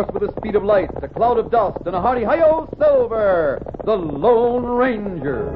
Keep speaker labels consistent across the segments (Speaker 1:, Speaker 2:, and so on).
Speaker 1: horse with the speed of light, a cloud of dust, and a hearty hi-yo, Silver, the Lone Ranger.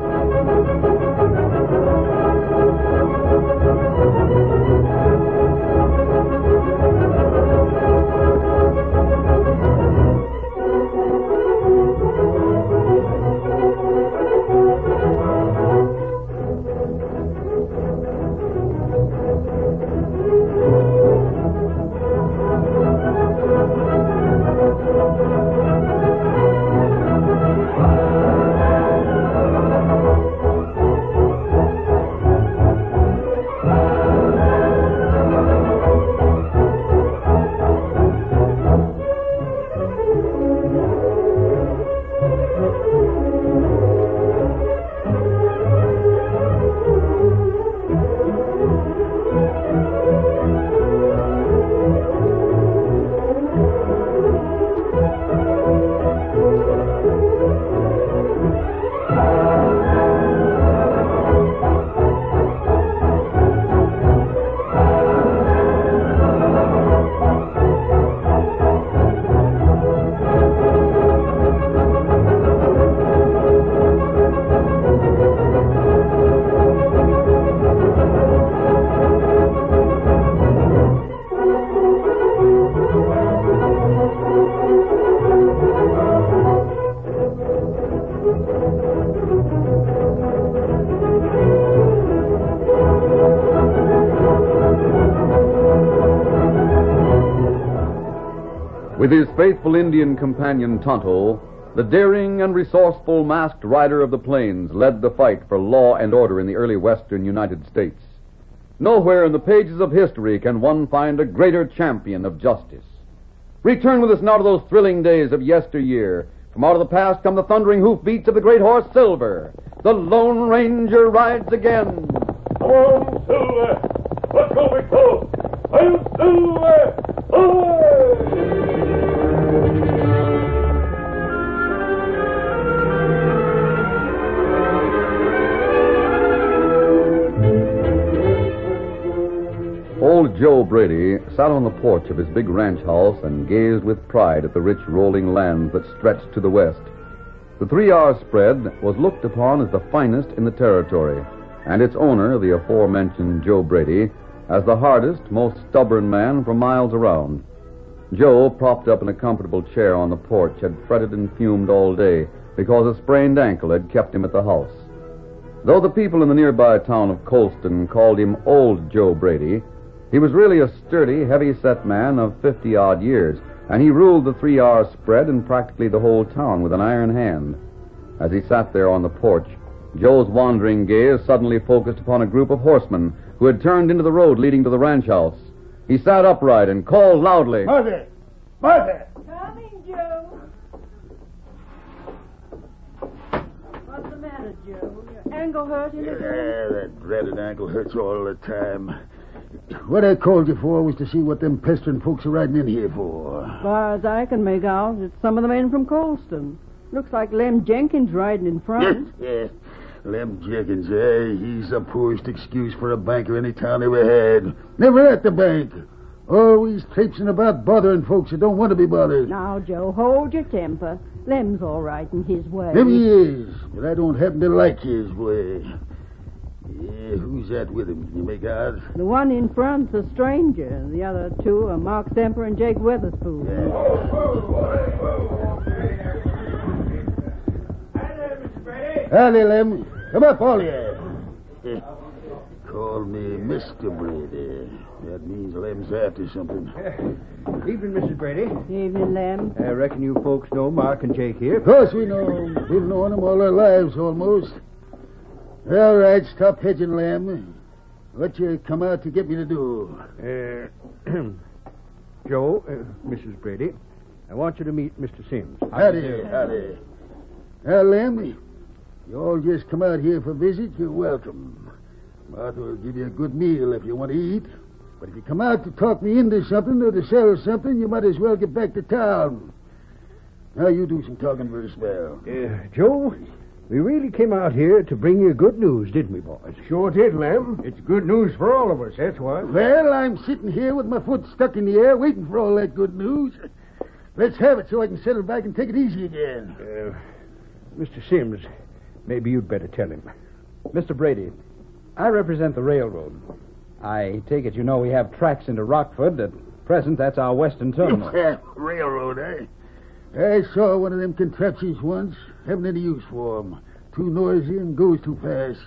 Speaker 1: With his faithful Indian companion Tonto, the daring and resourceful masked rider of the plains led the fight for law and order in the early western United States. Nowhere in the pages of history can one find a greater champion of justice. Return with us now to those thrilling days of yesteryear. From out of the past come the thundering hoofbeats of the great horse Silver. The Lone Ranger rides again.
Speaker 2: Come on, Silver! Let's go, big fellow! I'm Silver! Away!
Speaker 1: Old Joe Brady sat on the porch of his big ranch house and gazed with pride at the rich rolling lands that stretched to the west. The 3-hour spread was looked upon as the finest in the territory, and its owner, the aforementioned Joe Brady, as the hardest, most stubborn man for miles around. Joe, propped up in a comfortable chair on the porch, had fretted and fumed all day because a sprained ankle had kept him at the house. Though the people in the nearby town of Colston called him Old Joe Brady, he was really a sturdy, heavy-set man of 50-odd years, and he ruled the 3-hour spread and practically the whole town with an iron hand. As he sat there on the porch, Joe's wandering gaze suddenly focused upon a group of horsemen who had turned into the road leading to the ranch house. He sat upright and called loudly,
Speaker 3: "Mother! Mother!"
Speaker 4: Coming, Joe. What's the matter, Joe? Your ankle hurting again?
Speaker 3: That dreaded ankle hurts all the time. What I called you for was to see what them pestering folks are riding in here for.
Speaker 4: As far as I can make out, it's some of the men from Colston. Looks like Lem Jenkins riding in front.
Speaker 3: Yeah. Lem Jenkins, he's the poorest excuse for a banker any town ever had. Never at the bank. Always traipsing about bothering folks that don't want to be bothered.
Speaker 4: Now, Joe, hold your temper. Lem's all right in his way.
Speaker 3: Maybe he is, but I don't happen to like his way. Yeah, who's that with him? Can you make out?
Speaker 4: The one in front's a stranger. The other two are Mark Semper and Jake Weatherspoon.
Speaker 3: Howdy, Lem. Come up, all you. Call me Mr. Brady. That means Lem's after something.
Speaker 5: Evening, Mrs. Brady.
Speaker 4: Evening, Lem.
Speaker 5: I reckon you folks know Mark and Jake here.
Speaker 3: Of course we know 'em. We've known them all our lives, almost. All right, stop hedging, Lem. What you come out to get me to do?
Speaker 5: Joe, Mrs. Brady, I want you to meet Mr. Sims.
Speaker 3: Howdy. Now, Lem, you all just come out here for a visit, you're welcome. Martha will give you a good meal if you want to eat. But if you come out to talk me into something or to sell something, you might as well get back to town. Now, you do some talking for a spell.
Speaker 5: Joe, we really came out here to bring you good news, didn't we, boys?
Speaker 6: Sure did, Lem. It's good news for all of us, that's what.
Speaker 3: Well, I'm sitting here with my foot stuck in the air waiting for all that good news. Let's have it so I can settle back and take it easy again.
Speaker 5: Mr. Sims, maybe you'd better tell him.
Speaker 7: Mr. Brady, I represent the railroad. I take it you know we have tracks into Rockford. At present, that's our western terminal.
Speaker 3: Railroad, eh? I saw one of them contraptions once. Haven't any use for 'em. Too noisy and goes too fast.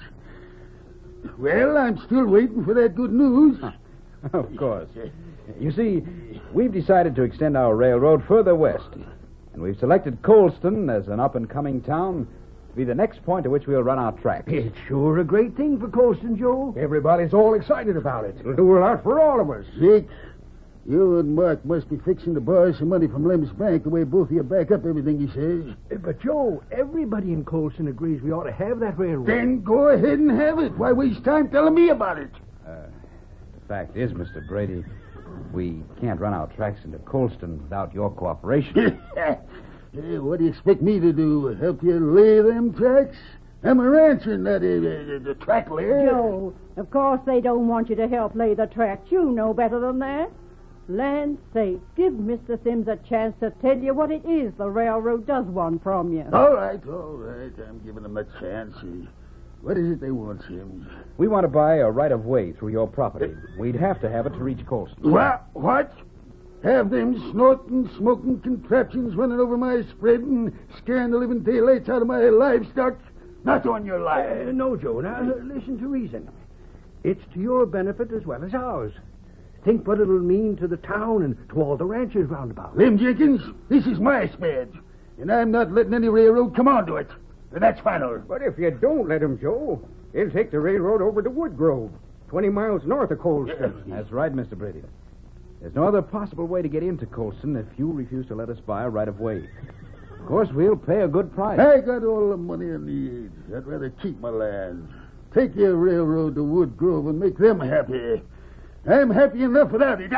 Speaker 3: Well, I'm still waiting for that good news.
Speaker 7: Of course. You see, we've decided to extend our railroad further west. And we've selected Colston as an up-and-coming town to be the next point at which we'll run our tracks.
Speaker 5: It's sure a great thing for Colston, Joe. Everybody's all excited about it. It'll do a lot for all of us.
Speaker 3: Jake, you and Mark must be fixing to borrow some money from Lem's bank the way both of you back up everything he says.
Speaker 5: But, Joe, everybody in Colston agrees we ought to have that railroad.
Speaker 3: Then go ahead and have it. Why waste time telling me about it?
Speaker 7: The fact is, Mr. Brady, we can't run our tracks into Colston without your cooperation.
Speaker 3: What do you expect me to do? Help you lay them tracks? I'm a rancher, not a track layer.
Speaker 4: Joe, of course they don't want you to help lay the tracks. You know better than that. Land's sake, give Mr. Sims a chance to tell you what it is the railroad does want from you.
Speaker 3: All right. I'm giving them a chance. What is it they want, Sims?
Speaker 7: We want to buy a right-of-way through your property. We'd have to have it to reach Colston.
Speaker 3: What? Have them snorting, smoking contraptions running over my spread and scaring the living daylights out of my livestock? Not on your life.
Speaker 5: No, Joe. Now, listen to reason. It's to your benefit as well as ours. Think what it'll mean to the town and to all the ranchers round about.
Speaker 3: Lem Jenkins, this is my spread, and I'm not letting any railroad come onto it. That's final.
Speaker 6: But if you don't let him, Joe, he'll take the railroad over to Woodgrove, 20 miles north of Colston.
Speaker 7: That's right, Mr. Brady. There's no other possible way to get into Colston if you refuse to let us buy a right-of-way. Of course, we'll pay a good price.
Speaker 3: I got all the money I need. I'd rather keep my lands. Take your railroad to Woodgrove and make them happy. I'm happy enough without it.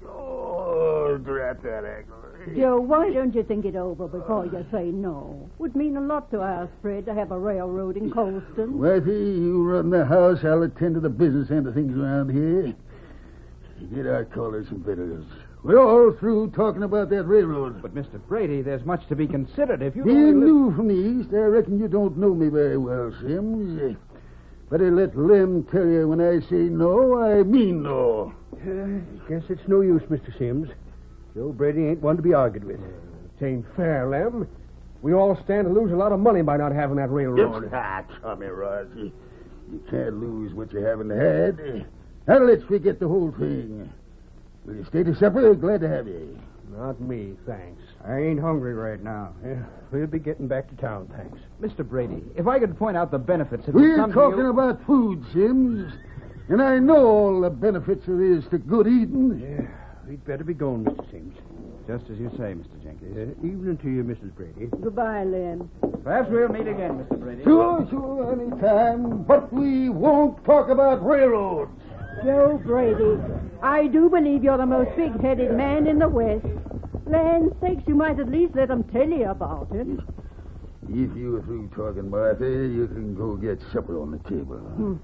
Speaker 3: Drat that ankle.
Speaker 4: Joe, why don't you think it over before you say no? Would mean a lot to our spread to have a railroad in Colston.
Speaker 3: Whitey, you run the house. I'll attend to the business end of things around here. Get our colors and bitters. We're all through talking about that railroad.
Speaker 7: But, Mr. Brady, there's much to be considered. If you
Speaker 3: Being new from the east, I reckon you don't know me very well, Sims. Better let Lem tell you when I say no, I mean no.
Speaker 5: Guess it's no use, Mr. Sims. Joe Brady ain't one to be argued with.
Speaker 6: It ain't fair, Lem. We all stand to lose a lot of money by not having that railroad.
Speaker 3: Tommy Ross. You can't lose what you haven't had. Now let's forget the whole thing. Will you stay to supper? Glad to have you.
Speaker 6: Not me, thanks. I ain't hungry right now.
Speaker 5: We'll be getting back to town, thanks.
Speaker 7: Mr. Brady, if I could point out the benefits of
Speaker 3: We're talking about food, Sims. And I know all the benefits there is to good eating.
Speaker 5: Yeah, we'd better be going, Mr. Sims.
Speaker 7: Just as you say, Mr. Jenkins.
Speaker 5: Evening to you, Mrs. Brady.
Speaker 4: Goodbye, Lem.
Speaker 7: Perhaps we'll meet again, Mr. Brady.
Speaker 3: Sure, any time. But we won't talk about railroads.
Speaker 4: Joe Brady, I do believe you're the most big-headed man in the West. Land's sakes, you might at least let them tell you about it.
Speaker 3: If you're through talking, Martha, you can go get supper on the table.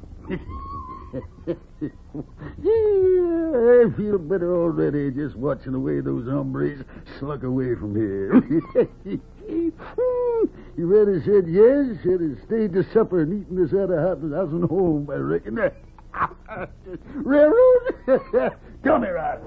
Speaker 3: I feel better already just watching the way those hombres slunk away from here. You rather said yes, should have stayed to supper and eaten this out of house and home, I reckon. Railroad? Come here, Rod.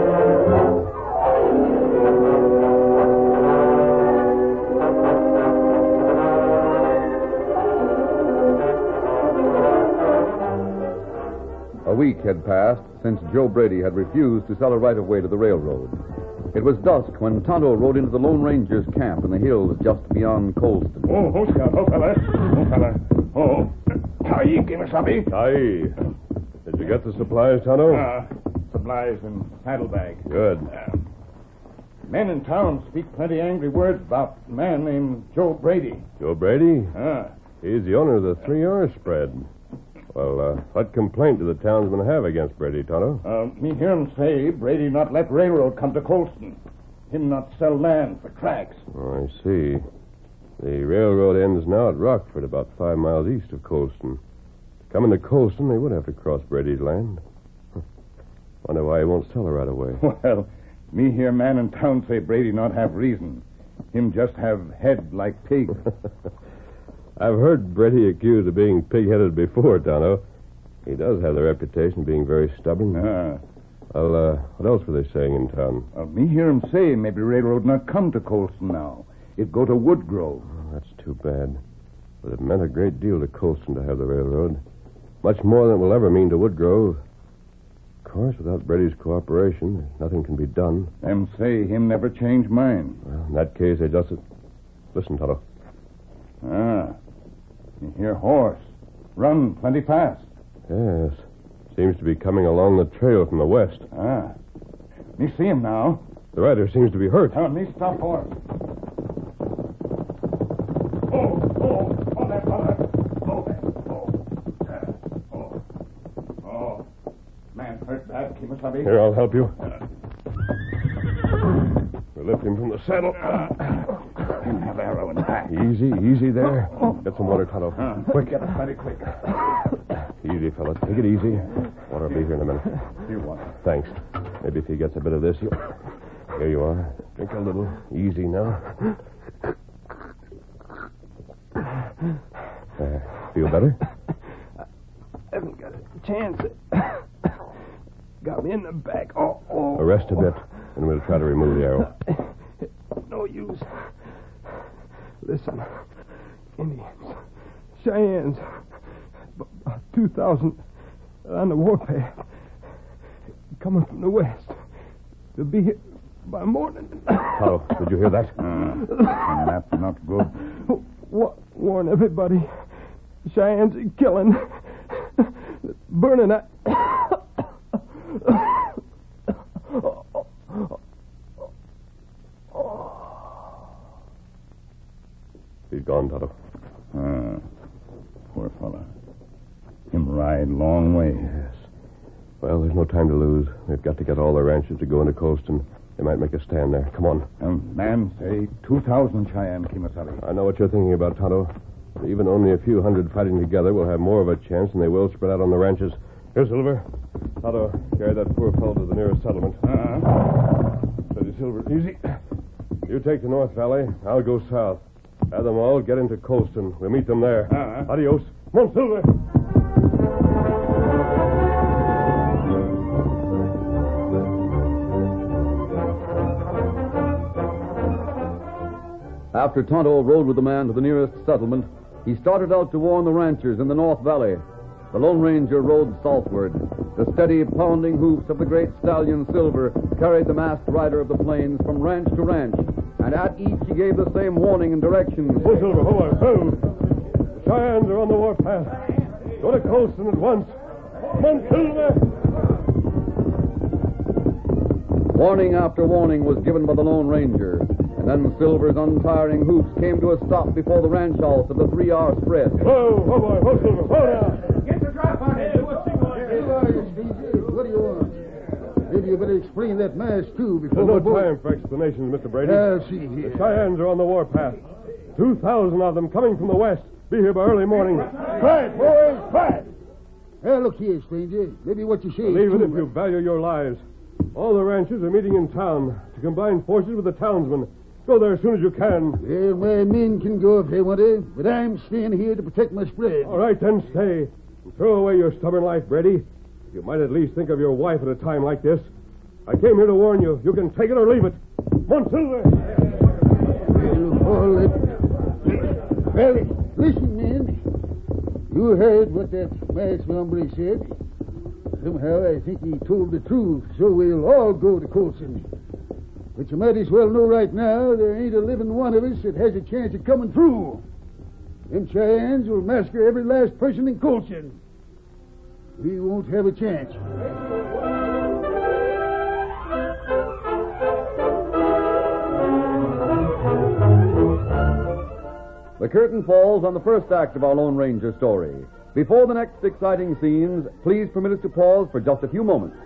Speaker 1: A week had passed since Joe Brady had refused to sell a right-of-way to the railroad. It was dusk when Tonto rode into the Lone Ranger's camp in the hills just beyond Colston.
Speaker 2: Oh, Scout. Oh, fella. Oh. Aye, Kimasabi.
Speaker 8: Aye. Did you get the supplies, Tonto?
Speaker 2: Supplies and saddlebag.
Speaker 8: Good.
Speaker 2: Men in town speak plenty angry words about a man named Joe Brady.
Speaker 8: Joe Brady?
Speaker 2: Ah.
Speaker 8: He's the owner of the 3R spread. Well, what complaint do the townsmen have against Brady, Tonto?
Speaker 2: Me hear him say Brady not let railroad come to Colston. Him not sell land for tracks.
Speaker 8: Oh, I see. The railroad ends now at Rockford, about 5 miles east of Colston. Coming to Colston, they would have to cross Brady's land. Wonder why he won't sell it right away.
Speaker 2: Well, Me hear man in town say Brady not have reason. Him just have head like pig.
Speaker 8: I've heard Brady accused of being pig-headed before, Tonto. He does have the reputation of being very stubborn. Well, what else were they saying in town?
Speaker 2: Me hear him say maybe railroad not come to Colston now. It go to Woodgrove.
Speaker 8: Oh, that's too bad. But it meant a great deal to Colston to have the railroad. Much more than it will ever mean to Woodgrove. Of course, without Brady's cooperation, nothing can be done.
Speaker 2: Them say him never change mind.
Speaker 8: Well, in that case, they just... Listen, Tonto.
Speaker 2: You hear horse. Run plenty fast.
Speaker 8: Yes. Seems to be coming along the trail from the west.
Speaker 2: Me see him now.
Speaker 8: The rider seems to be hurt.
Speaker 2: Me stop horse. Oh, that fella. Oh. Man hurt bad, Kimasabi.
Speaker 8: Here, I'll help you. We'll lift him from the saddle.
Speaker 2: Him have arrow in the back.
Speaker 8: Easy there. Get some water, Tonto. Quick.
Speaker 2: Get it plenty quick.
Speaker 8: Easy, fella. Take it easy. Water will be here in a minute.
Speaker 2: You want?
Speaker 8: Thanks. Maybe if he gets a bit of this, he'll... Here you are. Drink a little. Easy now. Feel better?
Speaker 6: I haven't got a chance. Got me in the back. Oh.
Speaker 8: Rest a bit, and we'll try to remove the arrow.
Speaker 6: No use. Listen. Indians. Cheyennes. 2,000 on the warpath. Coming from the west. They'll be here by morning.
Speaker 8: Tonto, did you hear that?
Speaker 2: That's not good.
Speaker 6: Warn everybody. Cheyennes are killing. Burning up.
Speaker 8: He's gone, Tonto.
Speaker 2: Poor fella. Him ride long way.
Speaker 8: Yes. Well, there's no time to lose. We've got to get all the ranchers to go into Colston. They might make a stand there. Come on.
Speaker 2: Man say 2,000 Cheyenne, Kimasabi.
Speaker 8: I know what you're thinking about, Tonto. But even only a few hundred fighting together will have more of a chance than they will spread out on the ranches. Here, Silver. Tonto, carry that poor fellow to the nearest settlement. Steady, Silver. Easy. You take the North Valley. I'll go south. Have them all get into Colston. We'll meet them there. Adios. Come on, Silver.
Speaker 1: After Tonto rode with the man to the nearest settlement, he started out to warn the ranchers in the North Valley. The Lone Ranger rode southward. The steady, pounding hoofs of the great stallion Silver carried the masked rider of the plains from ranch to ranch, and at each he gave the same warning and directions.
Speaker 8: Oh, Silver, hold. The Cheyennes are on the warpath. Go to Colston at once. Come on, Silver!
Speaker 1: Warning after warning was given by the Lone Ranger, and then Silver's untiring hoofs came to a stop before the ranch house of the 3R spread.
Speaker 8: Whoa, Silver, whoa now!
Speaker 6: Get the drop on it.
Speaker 3: What do you want? Maybe you better explain that mask, too, before...
Speaker 8: There's no time for explanations, Mr. Brady.
Speaker 3: See here.
Speaker 8: The Cheyennes are on the warpath. 2,000 of them coming from the west. Be here by early morning. Quiet, boys, quiet!
Speaker 3: Look here, stranger. Maybe what you say
Speaker 8: Believe
Speaker 3: is
Speaker 8: it
Speaker 3: true.
Speaker 8: if you value your lives. All the ranchers are meeting in town to combine forces with the townsmen. Go there as soon as you can.
Speaker 3: Well, my men can go if they want to, but I'm staying here to protect my spread.
Speaker 8: All right, then stay. And throw away your stubborn life, Brady. You might at least think of your wife at a time like this. I came here to warn you. You can take it or leave it. Come on, Silver.
Speaker 3: Well, listen, men. You heard what that masked hombre said. Somehow I think he told the truth, so we'll all go to Colston. But you might as well know right now there ain't a living one of us that has a chance of coming through. Them Cheyennes will massacre every last person in Colston. We won't have a chance.
Speaker 1: The curtain falls on the first act of our Lone Ranger story. Before the next exciting scenes, please permit us to pause for just a few moments.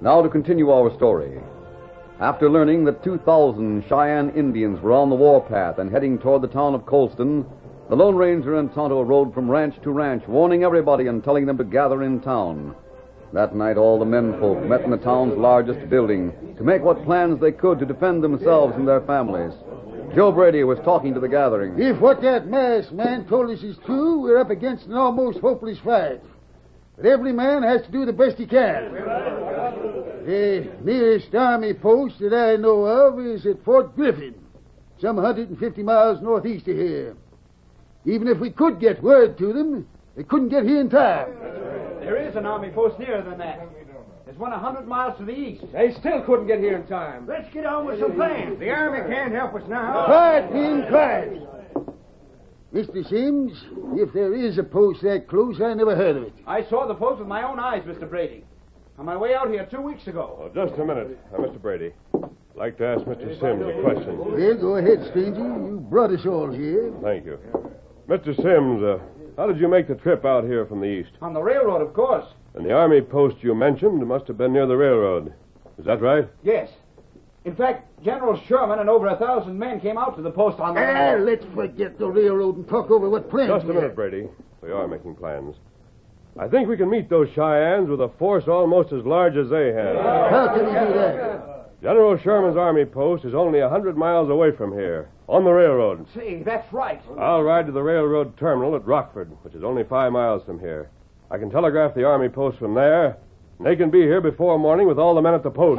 Speaker 1: Now to continue our story. After learning that 2,000 Cheyenne Indians were on the warpath and heading toward the town of Colston, the Lone Ranger and Tonto rode from ranch to ranch, warning everybody and telling them to gather in town. That night, all the menfolk met in the town's largest building to make what plans they could to defend themselves and their families. Joe Brady was talking to the gathering.
Speaker 3: If what that masked man told us is true, we're up against an almost hopeless fight. But every man has to do the best he can. The nearest army post that I know of is at Fort Griffin, some 150 miles northeast of here. Even if we could get word to them, they couldn't get here in time.
Speaker 7: There is an army post nearer than that. There's one 100 miles to the east. They still couldn't get here in time.
Speaker 5: Let's get on with some plans.
Speaker 7: The army can't help us now.
Speaker 3: Quiet, men, quiet. Mr. Sims, if there is a post that close, I never heard of it.
Speaker 7: I saw the post with my own eyes, Mr. Brady. On my way out here 2 weeks ago.
Speaker 8: Oh, just a minute. Mr. Brady. I'd like to ask Mr. Sims a question.
Speaker 3: Well, go ahead, stranger. You brought us all here.
Speaker 8: Thank you. Mr. Sims, how did you make the trip out here from the east?
Speaker 7: On the railroad, of course.
Speaker 8: And the army post you mentioned must have been near the railroad. Is that right?
Speaker 7: Yes. In fact, General Sherman and over 1,000 men came out to the post on the railroad.
Speaker 3: Let's forget the railroad and talk over what plans
Speaker 8: Just a
Speaker 3: we
Speaker 8: minute,
Speaker 3: have.
Speaker 8: Brady. We are making plans. I think we can meet those Cheyennes with a force almost as large as they have.
Speaker 3: How can we do that?
Speaker 8: General Sherman's army post is only 100 miles away from here, on the railroad.
Speaker 7: Say, that's right.
Speaker 8: I'll ride to the railroad terminal at Rockford, which is only 5 miles from here. I can telegraph the army post from there, and they can be here before morning with all the men at the post.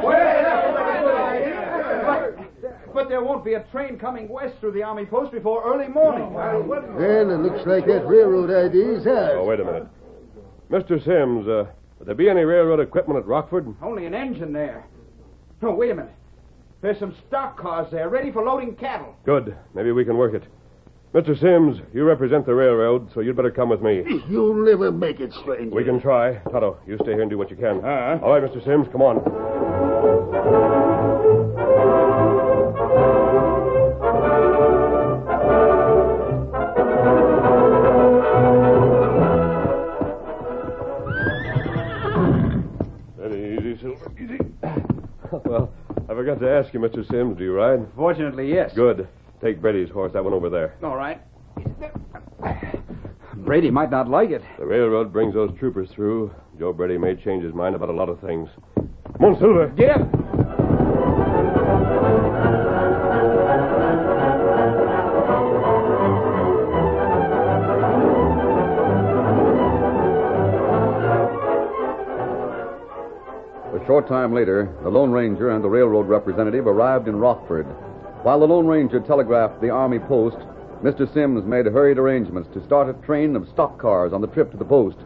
Speaker 7: But there won't be a train coming west through the army post before early morning.
Speaker 3: Well, it looks like that railroad idea is ours.
Speaker 8: Oh, wait a minute. Mr. Sims, would there be any railroad equipment at Rockford?
Speaker 7: Only an engine there. No, wait a minute. There's some stock cars there, ready for loading cattle.
Speaker 8: Good. Maybe we can work it. Mr. Sims, you represent the railroad, so you'd better come with me.
Speaker 3: You'll never make it, stranger.
Speaker 8: We can try. Toto, you stay here and do what you can. All right, Mr. Sims, come on. Easy, Silver. Easy. Well, I forgot to ask you, Mr. Sims, do you ride?
Speaker 7: Fortunately, yes.
Speaker 8: Good. Take Brady's horse, that one over there.
Speaker 7: All right. Brady might not like it.
Speaker 8: The railroad brings those troopers through. Joe Brady may change his mind about a lot of things. Come on, Silver.
Speaker 7: Get up.
Speaker 1: A short time later, the Lone Ranger and the railroad representative arrived in Rockford. While the Lone Ranger telegraphed the army post, Mr. Sims made hurried arrangements to start a train of stock cars on the trip to the post.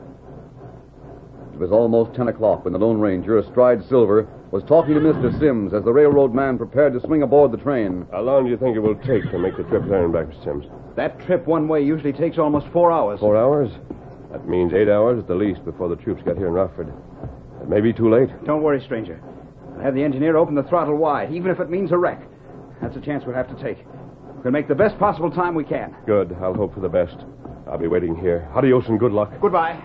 Speaker 1: It was almost 10 o'clock when the Lone Ranger, astride Silver, was talking to Mr. Sims as the railroad man prepared to swing aboard the train.
Speaker 8: How long do you think it will take to make the trip there and back, Mr. Sims?
Speaker 7: That trip one way usually takes almost 4 hours.
Speaker 8: 4 hours? That means 8 hours at the least before the troops get here in Rockford. It may be too late.
Speaker 7: Don't worry, stranger. I'll have the engineer open the throttle wide, even if it means a wreck. That's a chance we'll have to take. We'll make the best possible time we can.
Speaker 8: Good. I'll hope for the best. I'll be waiting here. Adios and good luck.
Speaker 7: Goodbye.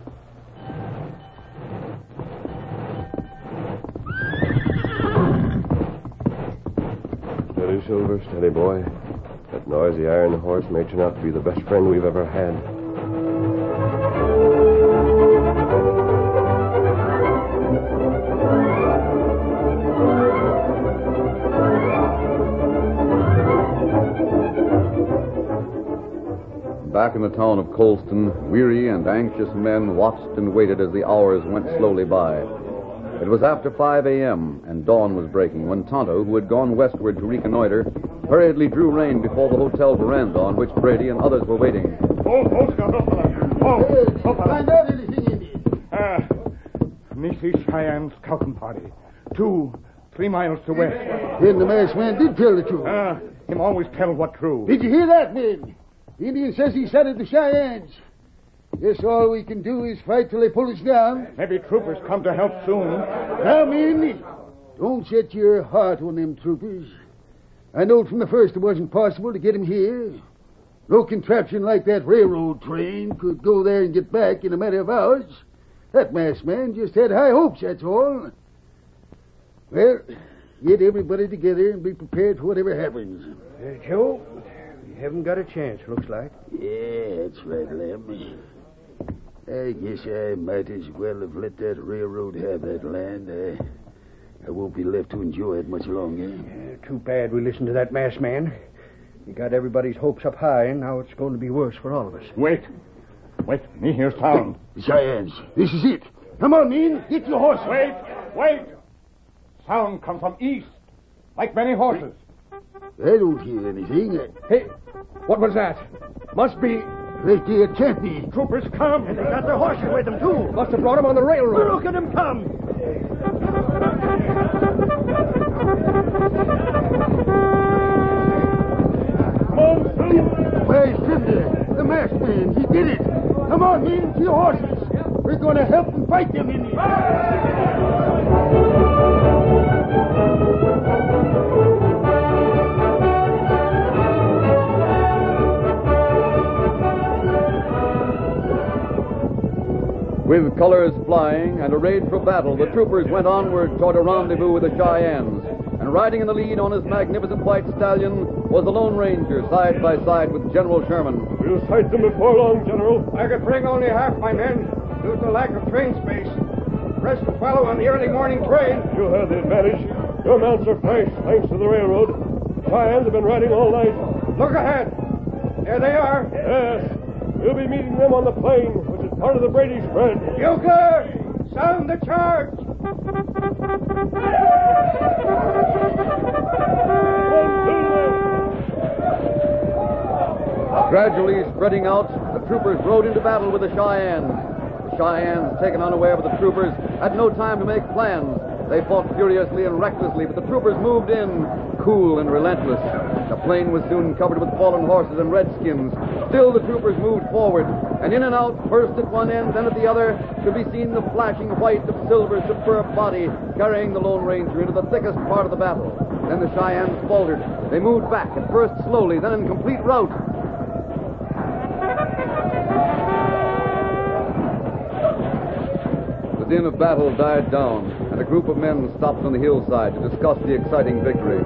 Speaker 8: Steady, Silver. Steady, boy. That noisy iron horse may turn out to be the best friend we've ever had.
Speaker 1: Back in the town of Colston, weary and anxious men watched and waited as the hours went slowly by. It was after 5 a.m., and dawn was breaking when Tonto, who had gone westward to reconnoiter, hurriedly drew rein before the hotel veranda on which Brady and others were waiting.
Speaker 3: Find out anything, Indian.
Speaker 6: This is Cheyenne's scouting party. 2-3 miles to west.
Speaker 3: Then the masked man did tell the truth.
Speaker 6: Him always tell what true.
Speaker 3: Did you hear that, men? The Indian says he sighted the Cheyennes. Guess all we can do is fight till they pull us down.
Speaker 6: Maybe troopers come to help soon.
Speaker 3: Now, men, don't set your heart on them troopers. I know from the first it wasn't possible to get them here. No contraption like that railroad train could go there and get back in a matter of hours. That masked man just had high hopes, that's all. Well, get everybody together and be prepared for whatever happens.
Speaker 5: Joe, you haven't got a chance, looks like.
Speaker 3: Yeah, that's right, Lem. I guess I might as well have let that railroad have that land. I won't be left to enjoy it much longer.
Speaker 5: Too bad we listened to that masked man. He got everybody's hopes up high, and now it's going to be worse for all of us.
Speaker 2: Wait. Me hear sound.
Speaker 3: Cheyennes, this is it. Come on, men. Get your horses.
Speaker 2: Wait. Sound comes from east, like many horses.
Speaker 3: I don't hear anything.
Speaker 5: Hey, what was that? Must be...
Speaker 3: Right there can't be.
Speaker 2: Troopers come.
Speaker 5: And they got their horses with them, too. Must have brought them on the railroad. Look at them come.
Speaker 3: Where's Trinder? The masked man. He did it. Come on, men, to your horses. We're going to help them fight them Indians.
Speaker 1: With colors flying and arrayed for battle, the troopers went onward toward a rendezvous with the Cheyennes. And riding in the lead on his magnificent white stallion was the Lone Ranger, side by side with General Sherman.
Speaker 2: We'll sight them before long, General.
Speaker 5: I could bring only half my men due to the lack of train space. The rest will follow on the early morning train.
Speaker 2: You have the advantage. Your mounts are fresh, thanks to the railroad. The Cheyennes have been riding all night.
Speaker 5: Look ahead. There they are.
Speaker 2: Yes. We'll be meeting them on the plain, which is part of the Brady spread.
Speaker 5: Euchre, sound the charge.
Speaker 1: Gradually spreading out, the troopers rode into battle with the Cheyennes. The Cheyennes, taken unaware of the troopers, had no time to make plans. They fought furiously and recklessly, but the troopers moved in, cool and relentless. The plain was soon covered with fallen horses and redskins. Still the troopers moved forward, and in and out, first at one end, then at the other, could be seen the flashing white of Silver's superb body, carrying the Lone Ranger into the thickest part of the battle. Then the Cheyennes faltered. They moved back, at first slowly, then in complete rout. The din of battle died down, and a group of men stopped on the hillside to discuss the exciting victory.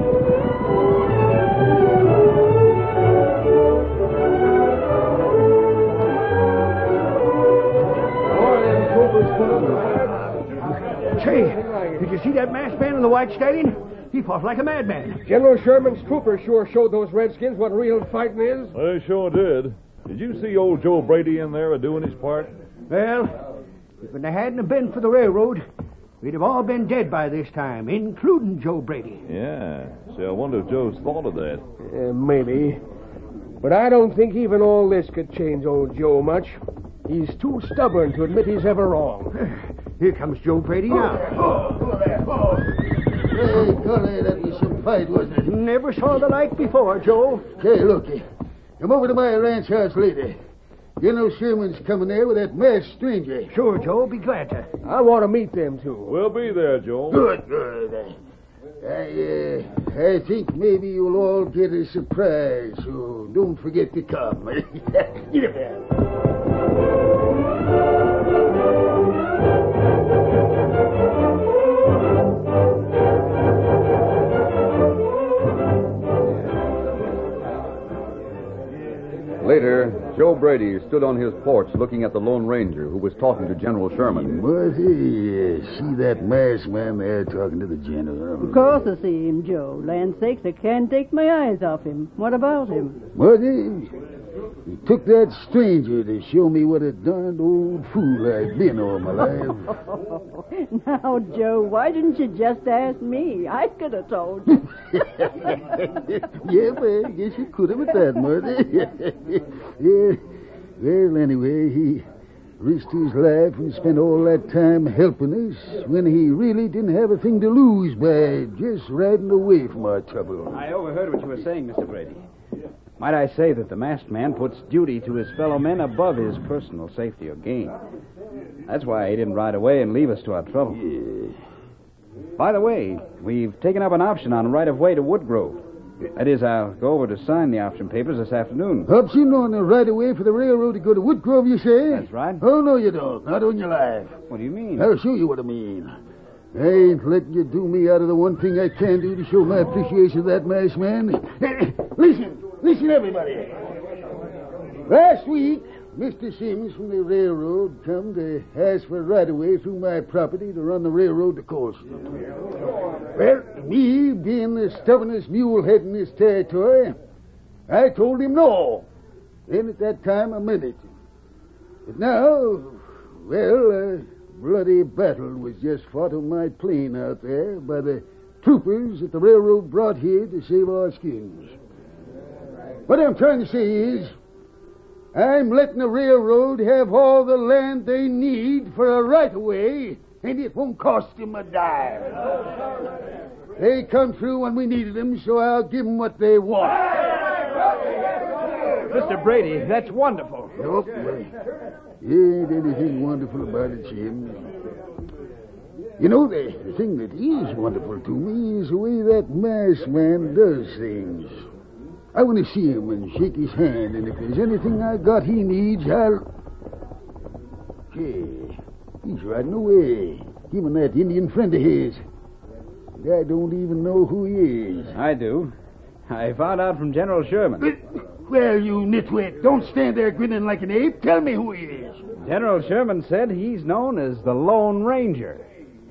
Speaker 5: Say, did you see that masked man on the white stallion? He fought like a madman.
Speaker 9: General Sherman's troopers sure showed those redskins what real fighting is.
Speaker 2: They sure did. Did you see old Joe Brady in there doing his part?
Speaker 5: Well, if it hadn't have been for the railroad, we'd have all been dead by this time, including Joe Brady.
Speaker 2: Yeah. See, I wonder if Joe's thought of that.
Speaker 9: Maybe. But I don't think even all this could change old Joe much. He's too stubborn to admit he's ever wrong.
Speaker 5: Here comes Joe Brady now.
Speaker 3: Hey, golly, that was some fight, wasn't it?
Speaker 5: Never saw the like before, Joe.
Speaker 3: Hey, look. Come over to my ranch house later. General Sherman's coming there with that masked stranger.
Speaker 5: Sure, Joe. Be glad to.
Speaker 9: I want to meet them, too.
Speaker 2: We'll be there, Joe.
Speaker 3: Good. I think maybe you'll all get a surprise, so don't forget to come. Get up there.
Speaker 1: Later, Joe Brady stood on his porch looking at the Lone Ranger, who was talking to General Sherman.
Speaker 3: Marty, see that masked man there talking to the general?
Speaker 4: Of course I see him, Joe. Land sakes, I can't take my eyes off him. What about him?
Speaker 3: Marty, he took that stranger to show me what a darned old fool I've been all my life.
Speaker 4: Now, Joe, why didn't you just ask me? I could have told you.
Speaker 3: Yeah, well, I guess you could have with that, Marty. Yeah. Well, anyway, he risked his life and spent all that time helping us when he really didn't have a thing to lose by just riding away from our trouble.
Speaker 7: I overheard what you were saying, Mr. Brady. Might I say that the masked man puts duty to his fellow men above his personal safety or gain. That's why he didn't ride away and leave us to our trouble.
Speaker 3: Yeah.
Speaker 7: By the way, we've taken up an option on right-of-way to Woodgrove. That is, I'll go over to sign the option papers this afternoon.
Speaker 3: Option on the right-of-way for the railroad to go to Woodgrove, you say?
Speaker 7: That's right.
Speaker 3: Oh, no, you don't. Not on your life.
Speaker 7: What do you mean?
Speaker 3: I'll show you what I mean. I ain't letting you do me out of the one thing I can do to show my appreciation of that masked man. Listen, everybody. Last week, Mr. Sims from the railroad come to ask for right-of-way through my property to run the railroad to Colston. Well, me being the stubbornest mulehead in this territory, I told him no. Then at that time I meant it. But now, well, a bloody battle was just fought on my plain out there by the troopers that the railroad brought here to save our skins. What I'm trying to say is, I'm letting the railroad have all the land they need for a right-of-way, and it won't cost them a dime. They come through when we needed them, so I'll give them what they want.
Speaker 7: Mr. Brady, that's wonderful.
Speaker 3: Nope. Ain't anything wonderful about it, Jim. You know, the thing that is wonderful to me is the way that masked man does things. I want to see him and shake his hand, and if there's anything I got he needs, I'll... Hey, he's riding away. Him and that Indian friend of his. And I don't even know who he is.
Speaker 7: I do. I found out from General Sherman.
Speaker 3: Well, you nitwit, don't stand there grinning like an ape. Tell me who he is.
Speaker 7: General Sherman said he's known as the Lone Ranger.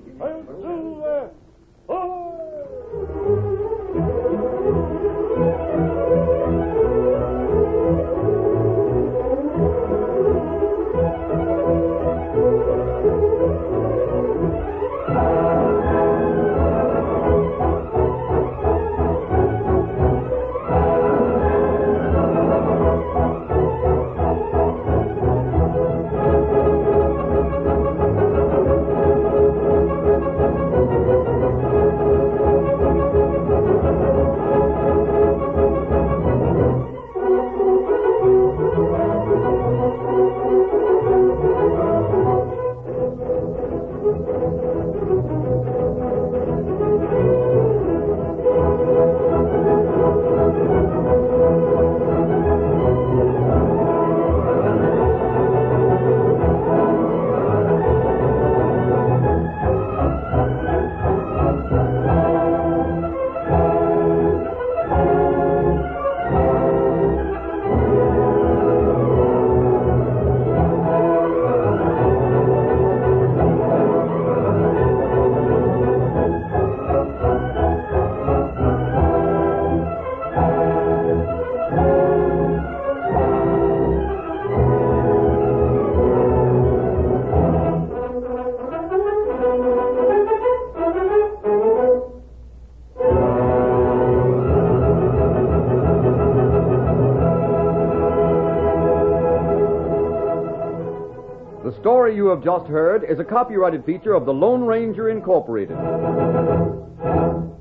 Speaker 1: The story you have just heard is a copyrighted feature of the Lone Ranger Incorporated.